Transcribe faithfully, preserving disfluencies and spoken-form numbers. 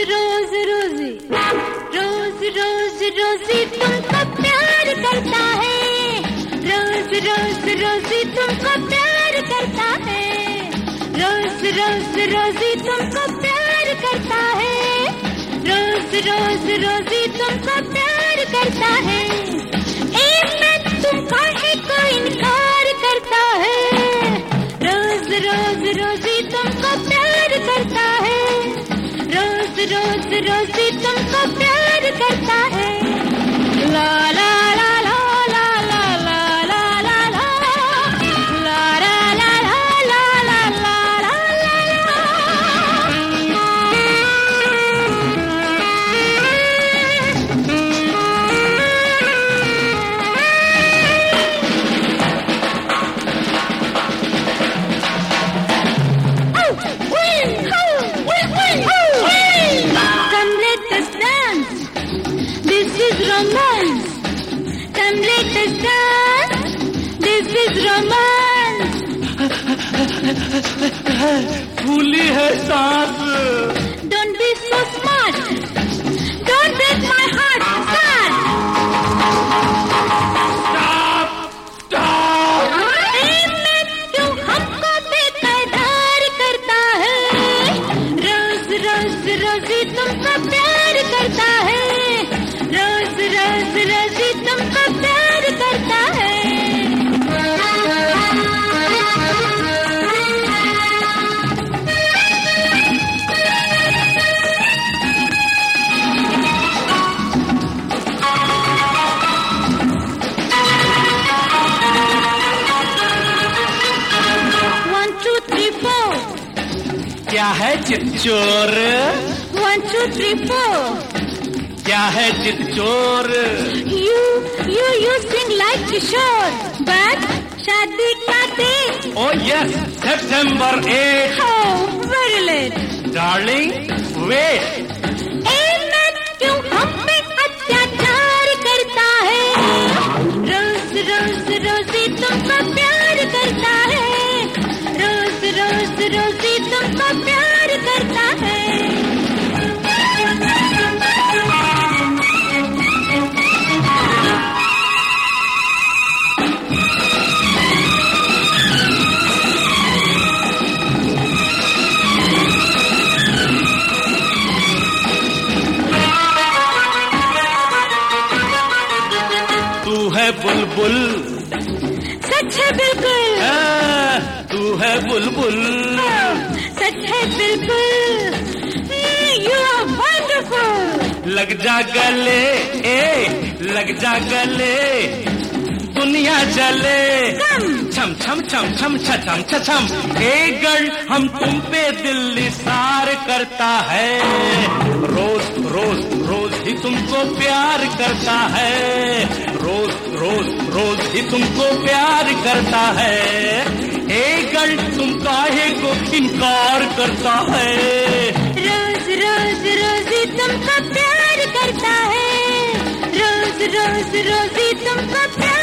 रोज रोजी रोज रोज रोजी तुमको प्यार करता है, रोज रोज रोजी तुमको प्यार करता है, रोज रोज रोजी तुमको प्यार करता है, रोज रोज रोजी तुमको प्यार करता है। एक मैं तुमको है कोई इनकार करता है, रोज रोज रोजी तुमको प्यार करता है, रोज रोज रोजी तुमको प्यार करता है। ला ला ला ला ला ला ला ला ला ला ला ला ला ला ला ला romance. Come let us dance. This is romance. फूली है सांस। Don't be so smart. Don't break my heart. Start. Stop! Stop! ऐ मैं क्यों हमको बेकरार करता है, रोज रोज रोजी तुमको प्यार करता है, रोज रोज रोजी तुमको प्यार करता है। One two three four. क्या है Chitchor? One two three four. क्या है Chitchor? You, you, you sing like Kishore, but शादी का date? Oh yes, September eighth. Oh, very late. Darling, wait. ऐ मैं क्यों हम पे अत्याचार करता है, रोज रोज रोजी तुमको प्यार करता है, रोज रोज रोजी तुमको प्यार करता है। तू है बुलबुल, सच है बिल्कुल, आ, तू है बुलबुल, सच है बिल्कुल, यू आर वंडरफुल। लग जा गले, ए लग जा गले, दुनिया जले, छम छम छम छम छम छम। ए गर्ल हम तुम पे दिल निसार करता है, रोज रोज रोज ही तुमको प्यार करता है, रोज रोज रोज ही तुमको प्यार करता है। ए गर्ल तुम काहे को इनकार करता है, रोज रोज रोजी तुमको प्यार करता है, रोज रोज रोजी तुमको प्यार